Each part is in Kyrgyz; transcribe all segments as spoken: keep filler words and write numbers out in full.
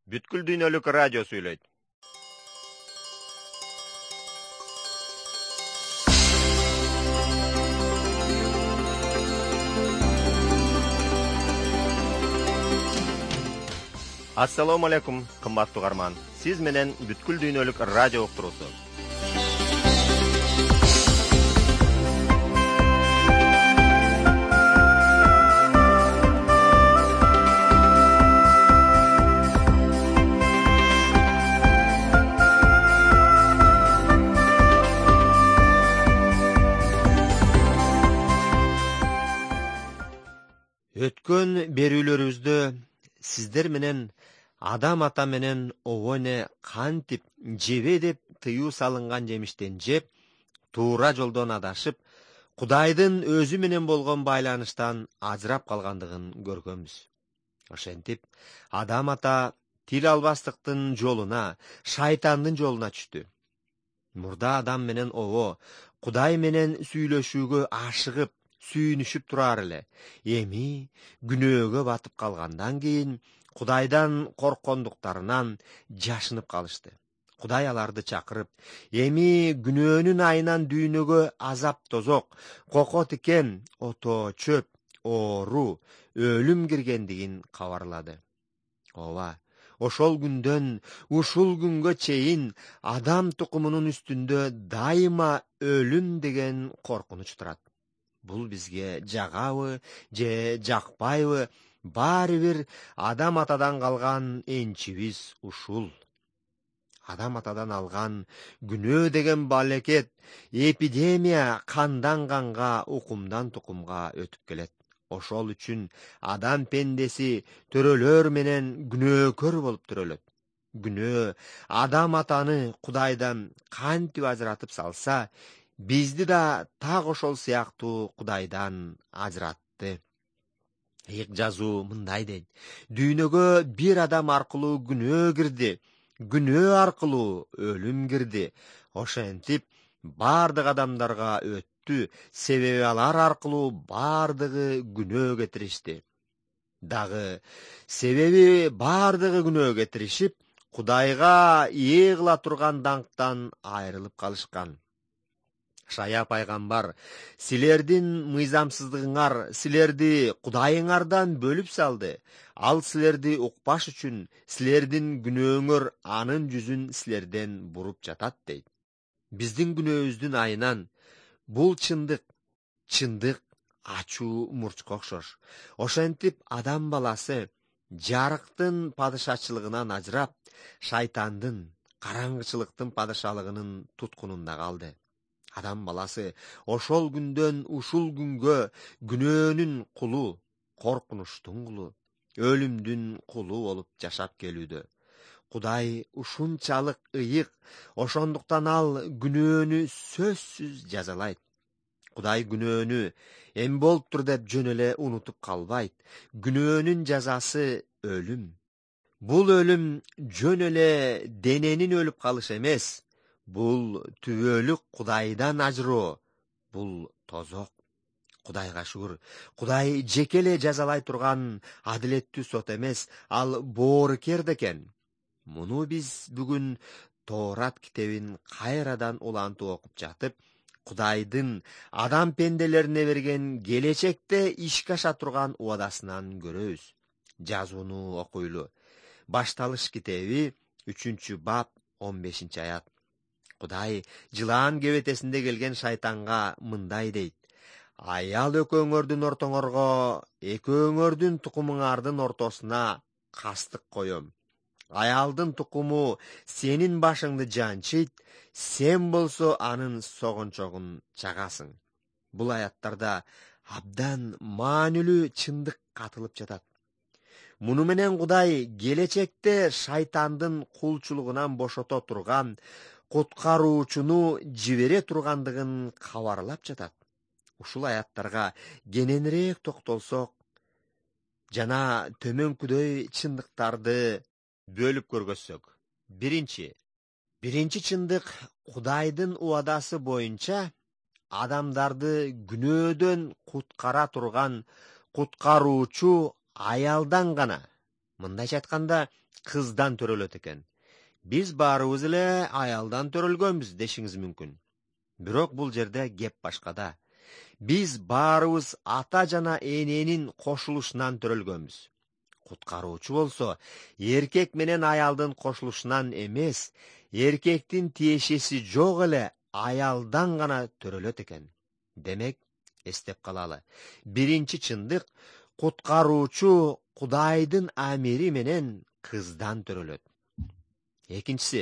Бүткүл дүйнөлүк радио сүйлөйт. Ассаламу алейкум, кымбаттуу угарман. Сиз менен бүткүл дүйнөлүк радио уктуруусу. Өткөн берүүлөрүбүздө сиздер менен адам ата менен обоне кантип жебе деп тыюу салынган жемиштен жеп, туура жолдон адашып, Кудайдын өзү менен болгон байланыштан ажырап калгандыгын көргөнбүз. Ошентип, адам ата тил албастыктын жолуна, шайтандын жолуна түштү. Мурда адам менен обо Кудай менен сүйлөшүүгө ашыгып, сүйүнүшүп турар эле. Эми күнөөгө батып калгандан кийин Кудайдан корккондуктарынан жашынып калышты. Кудай аларды чакырып, эми күнөөнүн айынан дүйнөгө азап тозок, коко тикен, ото чөп, оору, өлүм киргендигин кабарлады. Ооба, ошол күндөн ушул күнгө чейин адам тукумунун үстүндө дайыма өлүм деген коркунуч турат. Бул бизге жагабы же жакпайбы, баары бир адам атадан калган энчибиз ушул. Адам атадан алган күнөө деген балекет, эпидемия кандан канга, укумдан тукумга өтүп келет. Ошол үчүн адам пендеси төрөлөр менен күнөөкөр болуп төрөлөт. Күнөө адам атаны Кудайдан кантип ажыратып салса, бизди да так ошол сыяктуу Кудайдан ажыратты. Ыйык жазуу мындай дейт: дүйнөгө бир адам аркылуу күнөө кирди, күнөө аркылуу өлүм кирди. Ошентип бардык адамдарга өттү, себеби алар аркылуу бардыгы күнөө кетиришти. Дагы себеби бардыгы күнөө кетиришип, Кудайга ээ кыла турган даңктан айрылып калышкан. Шая пайгамбар: силердин мыйзамсыздыгыңар силерди Кудайыңардан бөлүп салды. Ал силерди укпаш үчүн силердин күнөөңөр анын жүзүн силерден буруп жатат дейт. Биздин күнөөбүздүн айынан бул чындык, чындык ачуу мурчка окшош. Ошентип адам баласы жарыктын падышачылыгынан ажырап, шайтандын, караңгычылыктын падышалыгынын туткунунда калды. Адам баласы ошол күндөн ушул күнгө күнөөнүн кулу, коркунучтун кулу, өлүмдүн кулу болуп жашап келүүдө. Кудай ушунчалык ыйык, ошондуктан ал күнөөнү сөзсүз жазалайт. Кудай күнөөнү эми болуптур деп жөн эле унутуп калбайт. Күнөөнүн жазасы өлүм. Бул өлүм жөн эле дененин өлүп калышы эмес. Бул түбөлүк Кудайдан ажыроо. Бул тозок. Кудайга шүгүр. Кудай жеке эле жазалай турган адилеттүү сот эмес, ал боорукер экен. Муну биз бүгүн Тоорат китебин кайрадан улантып окуп жатып, Кудайдын адам пенделерине берген келечекте ишке аша турган убадасынан көрөбүз. Жазууну окуйлу. Башталыш китеби үчүнчү бап он бешинчи аят. Кудай жылаан кебетесинде келген шайтанга мындай дейт: аял экөөңөрдүн ортоңорго, экөөңөрдүн тукумуңардын ортосуна кастык коем. Аялдын тукуму сенин башыңды жанчыйт, сен болсо анын согончогун чагасың. Бул аяттарда абдан маанилүү чындык катылып жатат. Муну менен Кудай келечекте шайтандын кулчулугунан бошото турган куткаруучуну жибере тургандыгын кабарлап жатат. Ушул аяттарга кененирээк токтолсок жана төмөнкүдөй чындыктарды бөлүп көргөзсөк. Биринчи, биринчи чындык Кудайдын убадасы боюнча адамдарды күнөөдөн куткара турган куткаруучу аялдан гана, Мындайча айтканда, кыздан төрөлөт экен. Биз баарыбыз эле аялдан төрөлгөнбүз дешиңиз мүмкүн. Бирок бул жерде кеп башкада. Биз баарыбыз ата жана эненин кошулушунан төрөлгөнбүз. Куткаруучу болсо, эркек менен аялдын кошулушунан эмес, эркектин тиешеси жок эле аялдан гана төрөлөт экен. Демек, эстеп калалы. Биринчи чындык, куткаруучу Кудайдын амири менен кыздан төрөлөт. Экинчиси,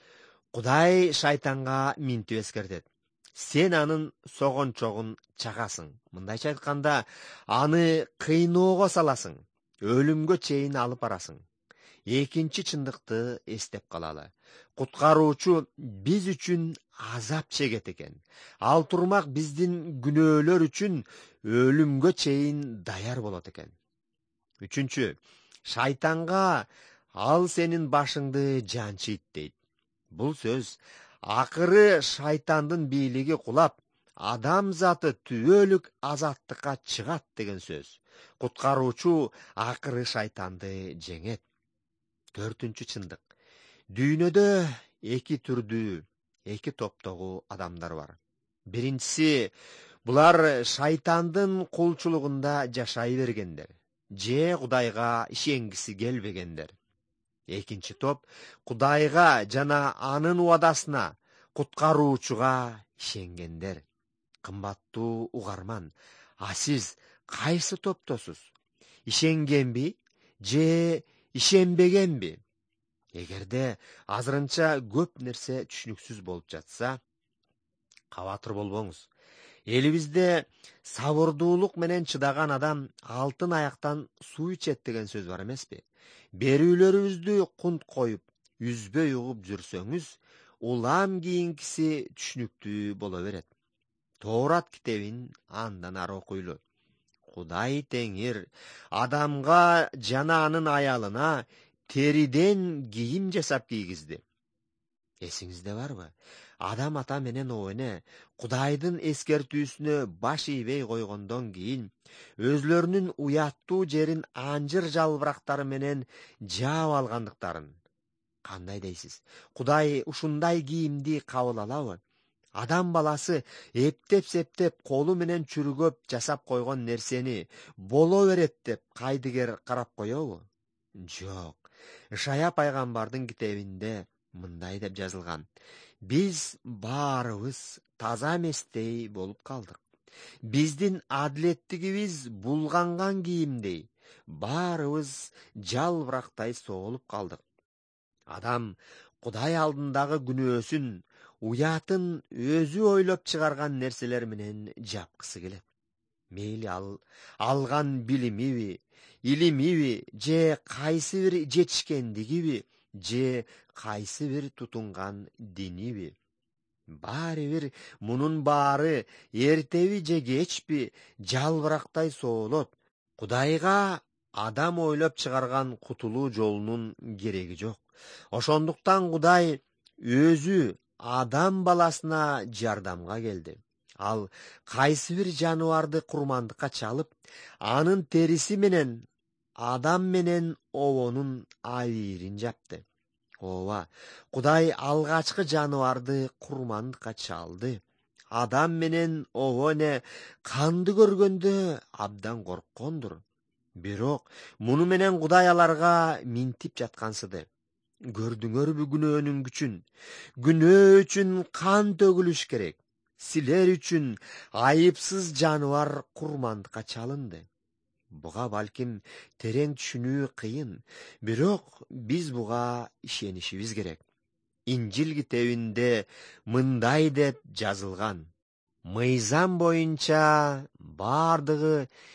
Кудай шайтанга минтип эскертет. Сен анын согончогун чагасың. Мындайча айтканда, аны кыйноого саласың, өлүмгө чейин алып барасың. Экинчи чындыкты эстеп калалы. Куткаруучу биз үчүн азап чегет экен. Ал турмак биздин күнөөлөр үчүн өлүмгө чейин даяр болот экен. Үчүнчү, шайтанга ал сенин башыңды жанчыйт дейт. Бул сөз акыры шайтандын бийлиги кулап, адам заты түбөлүк азаттыкка чыгат деген сөз. Куткаруучу акыры шайтанды жеңет. Төртүнчү чындык. Дүйнөдө эки түрдүү, эки топтогу адамдар бар. Биринчиси, булар шайтандын кулчулугунда жашай бергендер, же Кудайга ишенгиси келбегендер. Экинчи топ, Кудайга жана анын убадасына, куткаруучуга ишенгендер. Кымбаттуу угарман, а сиз кайсы топтосуз? Ишенгенби же ишенбегенби? Эгерде азырынча көп нерсе түшүнүксүз болуп жатса, кабатыр болбоңуз. Элибизде сабырдуулук менен чыдаган адам алтын аяктан суу ичет деген сөз бар эмеспи? Берүүлөрүбүздү кунт коюп, үзбөй угуп жүрсөңүз, улам кийинкиси түшүнүктүү боло берет. Тоорат китебин андан ары окуйлу. Кудай Теңир адамга жана анын аялына териден кийим жасап кийгизди. Эсиңизде барбы? Адам ата менен оэне Кудайдын эскертүүсүнө баш ийбей койгондон кийин өзлөрүнүн уяттуу жерин анжыр жалбырактары менен жаап алгандыктарын. Кандай дейсиз? Кудай ушундай кийимди кабыл алабы? Адам баласы эптеп-септеп колу менен чүргөп жасап койгон нерсени боло берет деп кайдыгер карап коёбу? Жок. Ишая пайгамбардын китебинде мындай деп жазылган: биз баарыбыз таза эместей болуп калдык. Биздин адилеттигибиз булганган кийимдей, баарыбыз жалбырактай соолуп калдык. Адам Кудай алдындагы күнөөсүн, уятын өзү ойлоп чыгарган нерселер менен жапкысы келет. Мейли ал алган билимиби, илимиби, же кайсы бир жетишкендигиби, же кайсы бир тутунган диниби. Баары бир мунун баары эртеби же кечпи жалбырактай соолот. Кудайга адам ойлоп чыгарган кутулуу жолунун кереги жок. Ошондуктан Кудай өзү адам баласына жардамга келди. Ал кайсы бир жаныбарды курмандыкка чалып, анын териси менен адам менен обонун абийирин жапты. Ооба, Кудай алгачкы жаныбарды курмандыкка чалды. Адам менен обоне канды көргөндө абдан корккондур. Бирок муну менен Кудай аларга минтип жаткансыды. Көрдүңөрбү күнөөнүн күчүн? Күнөө үчүн кан төгүлүш керек. Силер үчүн айыпсыз жаныбар курмандыкка чалынды. Буга балким терең түшүнүү кыйын, бирок биз буга ишенишибиз керек. Инжил китебинде мындай деп жазылган: мыйзам боюнча бардыгы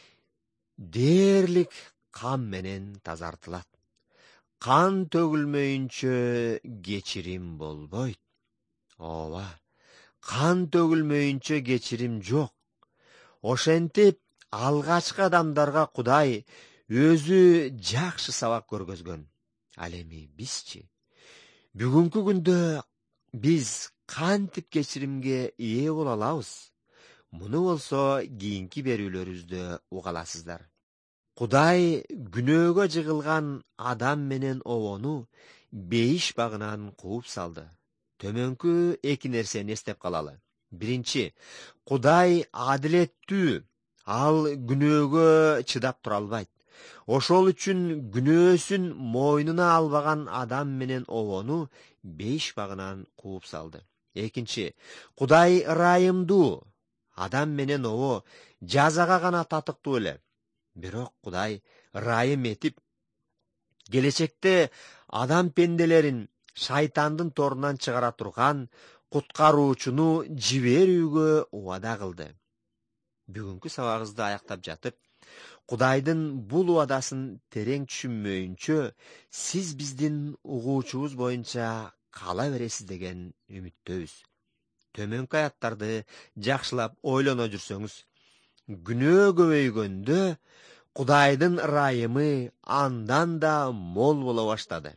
дээрлик кан менен тазартылат. Кан төгүлмөйүнчө кечирим болбойт. Ооба, кан төгүлмөйүнчө кечирим жок. Ошентип алгачкы адамдарга Кудай өзү жакшы сабак көргөзгөн. Ал эми бизчи? Бүгүнкү күндө биз кантип кечиримге ээ боло алабыз? Муну болсо кийинки берүүлөрүбүздө уга аласыздар. Кудай күнөөгө жыгылган адам менен обону бейиш багынан кууп салды. Төмөнкү эки нерсени эстеп калалы. Биринчи, Кудай адилеттүү, ал күнөөгө чыдап тура албайт. Ошол үчүн күнөөсүн мойнуна албаган адам менен обону бейиш багынан кууп салды. Экинчи, Кудай ырайымдуу, адам менен обо жазага гана татыктуу эле. Бирок Кудай ырайым этип, келечекте адам пенделерин шайтандын торунан чыгара турган куткаруучуну жиберүүгө убада кылды. Бүгүнкү сабагыбызды аяктап жатып, Кудайдын бул убадасын терең түшүнмөйүнчө, сиз биздин угуучубуз боюнча кала бересиз деген үмүттөбүз. Төмөнкү аяттарды жакшылап ойлоно жүрсөңүз, күнөө көбөйгөндө Кудайдын ырайымы андан да мол боло баштады.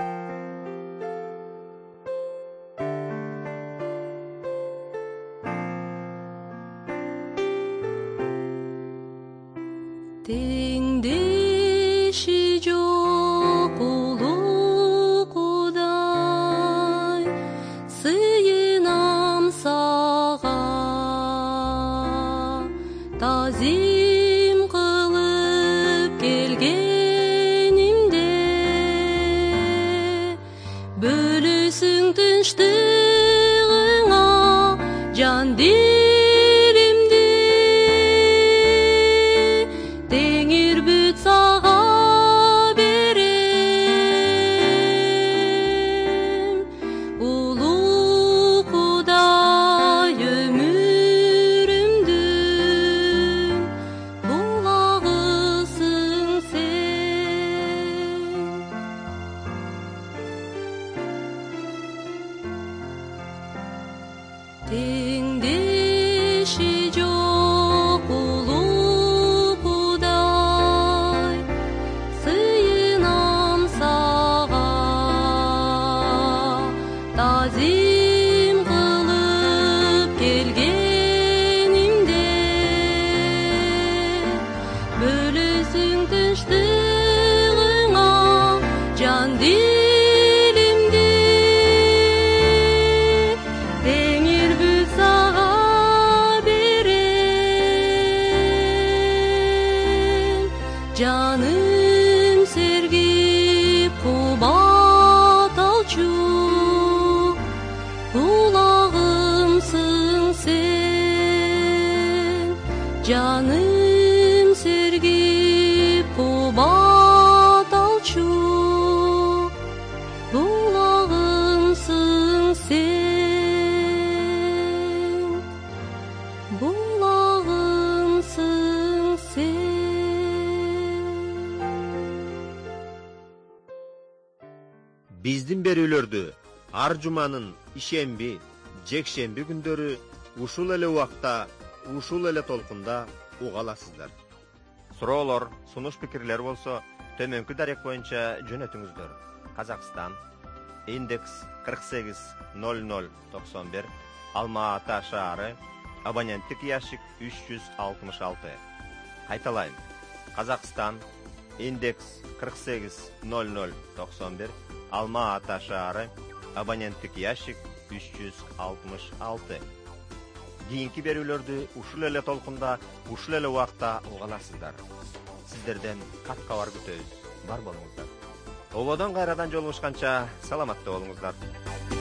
Теңдеши жок улуу Кудай, сыйынам сага, тазим кылып келгенимде, бөлөсүң тынчтыгыңа жан Теңдеши жок улуу Кудай, сыйынам сага, тазим кылып келгенимде, бөлөсүң тынчтыгыңа жан Жаным сергип кубат алчу, кулагымсың сен. Жаным сергип кубат алчу, кулагымсың сен. Кулагымсың сен. Биздин берүүлөрдү ар жуманын ишемби, жекшемби күндөрү ушул эле убакта, ушул эле толкунда уга аласыздар. Суроолор, сунуш пикирлер болсо, төмөнкү дарек боюнча жөнөтүңүздөр. Казакстан, индекс кырк сегиз ноль ноль токсон бир, Алма Ата шаары, абоненттик ящик үч жүз алтымыш алты. Кайталайм. Казакстан, индекс кырк сегиз ноль ноль токсон бир, Алма Ата шаары, абоненттик ящик үч жүз алтымыш алты. Кийинки берүүлөрдү ушул эле толкунда, ушул эле убакта уга аласыздар. Сиздерден кат кабар күтөбүз. Бар болуңуздар. Ободон кайрадан жолугушканча саламатта болуңуздар.